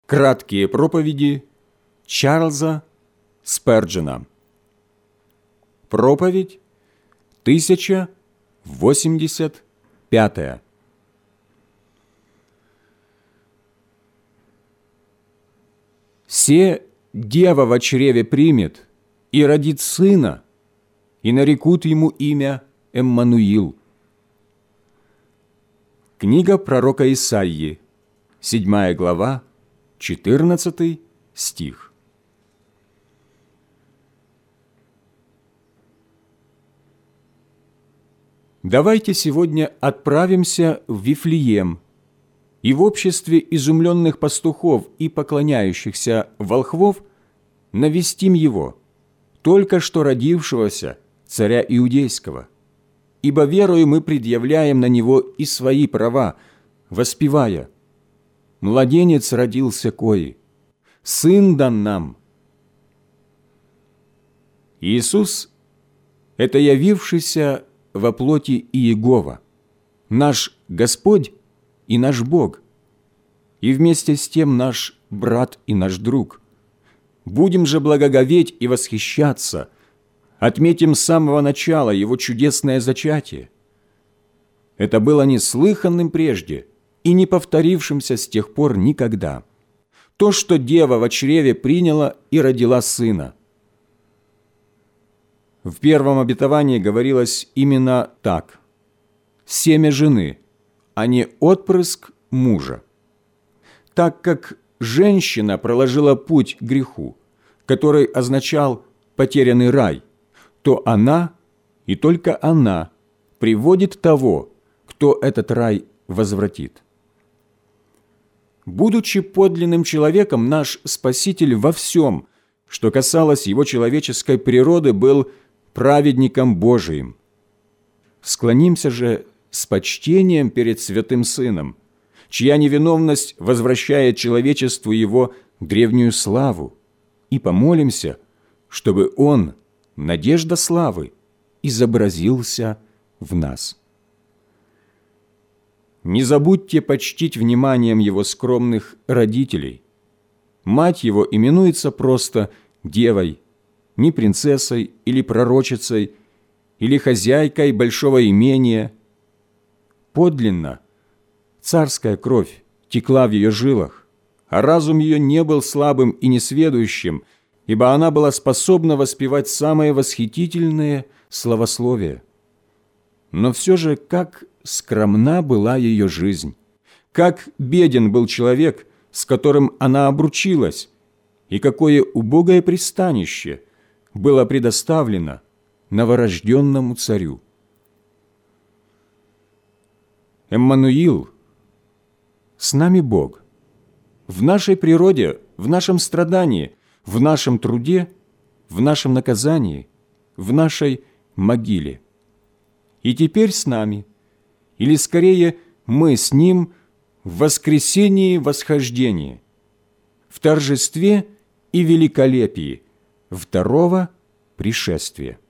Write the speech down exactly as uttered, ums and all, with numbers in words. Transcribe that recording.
Краткие проповеди Чарльза Сперджена. Проповедь тысяча восемьдесят пятая. «Се дева во чреве примет и родит сына, и нарекут ему имя Эммануил». Книга пророка Исаии, седьмая глава, четырнадцатый стих. Давайте сегодня отправимся в Вифлеем и в обществе изумленных пастухов и поклоняющихся волхвов навестим его, только что родившегося царя Иудейского, ибо верою мы предъявляем на него и свои права, воспевая: «Младенец родился кои, сын дан нам». Иисус – это явившийся во плоти Иегова, наш Господь и наш Бог, и вместе с тем наш брат и наш друг. Будем же благоговеть и восхищаться, отметим с самого начала Его чудесное зачатие. Это было неслыханным прежде и не повторившимся с тех пор никогда. То, что дева во чреве приняла и родила сына. В первом обетовании говорилось именно так: «семя жены, а не отпрыск мужа». Так как женщина проложила путь к греху, который означал потерянный рай, то она, и только она, приводит того, кто этот рай возвратит. Будучи подлинным человеком, наш Спаситель во всем, что касалось его человеческой природы, был праведником Божиим. Склонимся же с почтением перед святым Сыном, чья невиновность возвращает человечеству его древнюю славу, и помолимся, чтобы Он, надежда славы, изобразился в нас. Не забудьте почтить вниманием его скромных родителей. Мать его именуется просто девой, не принцессой или пророчицей, или хозяйкой большого имения. Подлинно царская кровь текла в ее жилах, а разум ее не был слабым и несведущим, ибо она была способна воспевать самые восхитительные славословия. Но все же, как скромна была ее жизнь, как беден был человек, с которым она обручилась, и какое убогое пристанище было предоставлено новорожденному царю. Эммануил, с нами Бог, в нашей природе, в нашем страдании, в нашем труде, в нашем наказании, в нашей могиле. И теперь с нами, или скорее мы с Ним в воскресении восхождения, в торжестве и великолепии второго пришествия.